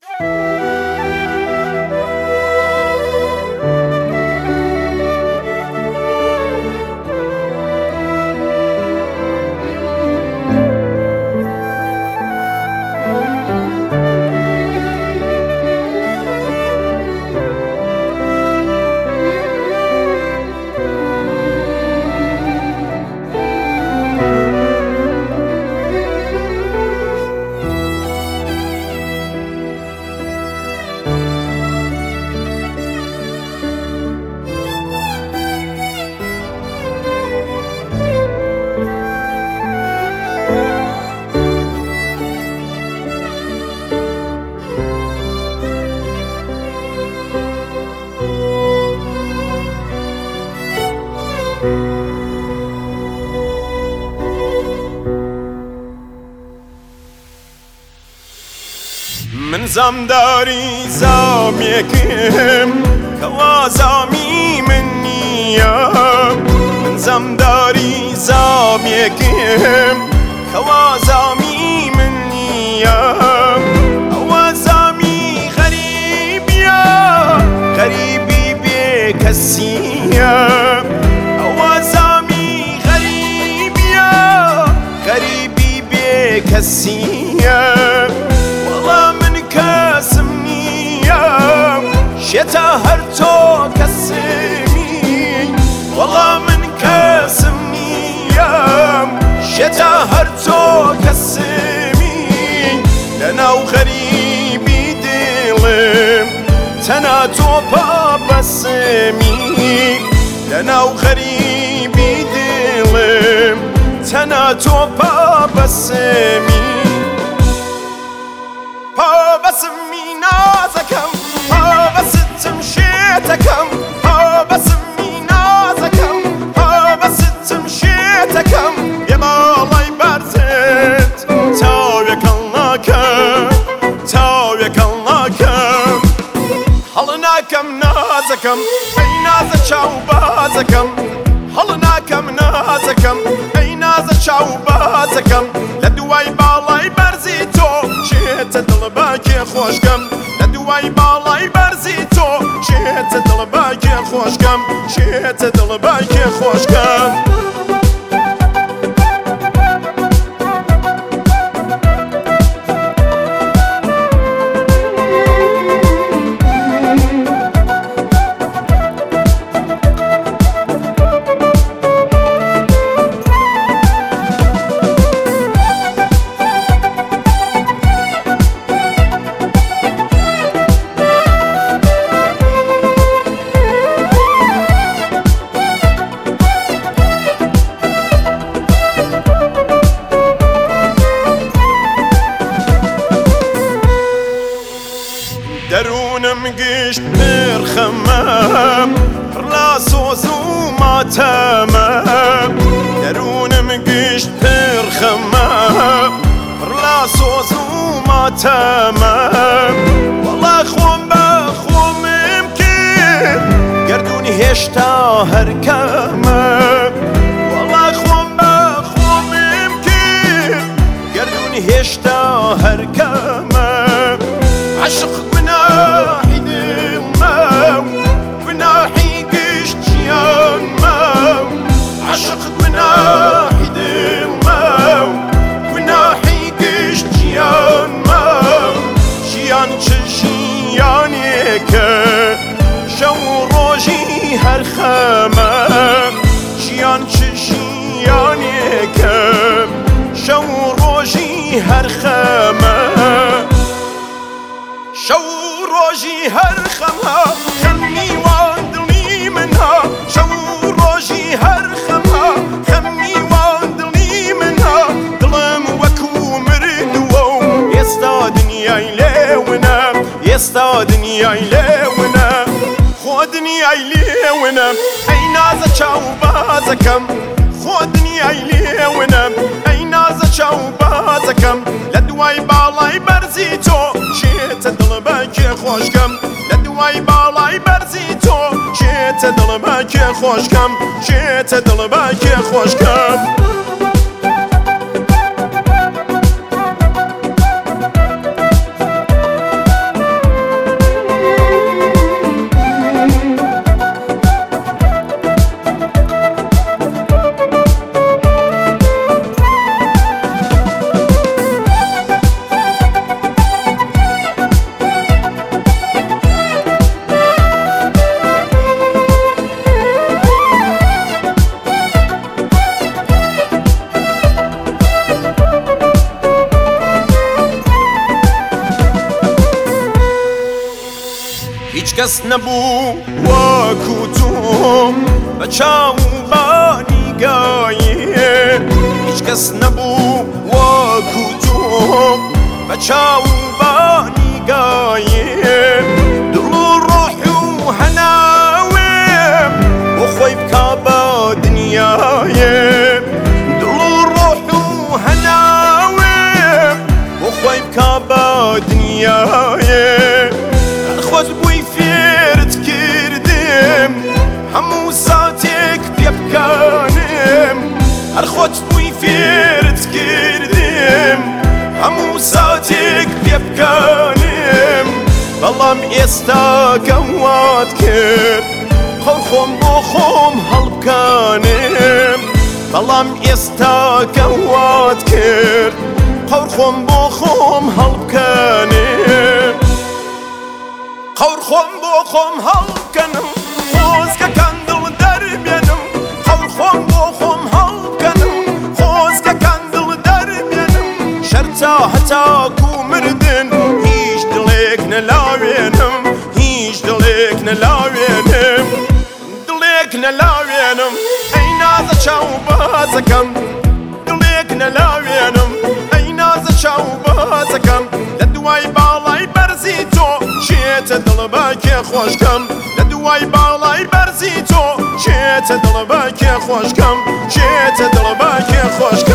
من زمداری زامیکم کوازامی من نیم من زمداری زامیکم کوازامی من نیم اوازامی غریبی بی کسیم اوازامی غریبی بی کسیم شتا هر تو کسمی والله من کسم نیم شتا هر تو کسمی لناو غریبی دلم تنا تو پا بسمی لناو غریبی دلم تنا تو پا بسمی پا بسمی نازکم بستم شيتكم بسمي نازكم بستم شيتكم يا الله يبرزت تاويك اللهكم حلناكم نازكم اي نازك شاوبازكم حلناكم نازكم اي نازك شاوبازكم لدواي بالله يبرزيتو شيت دلباك خوشكم لدواي بالله يبرزيتو شيت دلباك خوشكم شيت دلباك خوشكم درونم گشت برخمم لا سوز و ماتمم درونم گشت برخمم لا سوز و ماتمم والله خوام بخوامم که گردونی هشتا هر کمم والله خوام بخوامم که گردونی هشتا هر کمم عشق بناحي دماو بناحي قشت جيان ماو عشق بناحي دماو بناحي قشت جيان ماو جيان جيانيك شو روجي هالخامة جيان جيانيك شو روجي هالخامة شو روجي هرخمها خمني واندلني منها شو روجي هرخمها خمني واندلني منها ظلم وكو مردو يستا دنياي ليونا يستا دنياي ليونا خودني اي ليونا اي نازا شو بازكم خودني اي ليونا اي نازا شو بازكم لدواي بالاي برزيتو شيت دلباك خوشكم لدواي بالاي برزيتو شيت دلباك خوشكم شيت دلباك خوشكم کەس نەبوو وەکو تۆم بە چاوبانی گایێ هیچ کەس نەبوو وەکو تۆم بە چاوبانی گایێ دڵ و ڕۆح و هەناوێم بۆ خۆی بکا بە دنیایێ دڵ و ڕۆح و هەناوێم بۆ خۆی بکا بە دنیایێ خۆت بووی فێرت کردم هەموو ساتێک پێ بکانم هەر خۆت بووی فێرت کردم هەموو ساتێک پێ بکانم بەڵام ئێستا کەوات کرد خۆ خۆم بۆ خۆم هەڵبکانم بەڵام ئێستا کەوات کرد قەور خۆم بۆ خۆم هەڵبکانم قەور خۆم بۆ خۆم هەڵبکەنم خۆزگەکان دڵ دەربێنم قەور خۆم بۆ خۆم هەڵبکەنم خۆزگەکان دڵ دەربێنم شەرتا هەتاکو مردن هیچ دڵێک نەلاوێنم هیچ دڵێک نەلاوێنم دڵێک نەلاوێنم ئەی نازە چاوبازەکەم دڵێک نەلاوێنم ئەی نازە چاوبازەکەم لە دوای باڵای بەرزی تۆ چێتە دڵ بە کێ خۆشکەم لە دوای باڵای بەرزی تۆ چێتە دڵ بە کێ خۆشکەم چێتە دڵ بە کێ خۆشکەم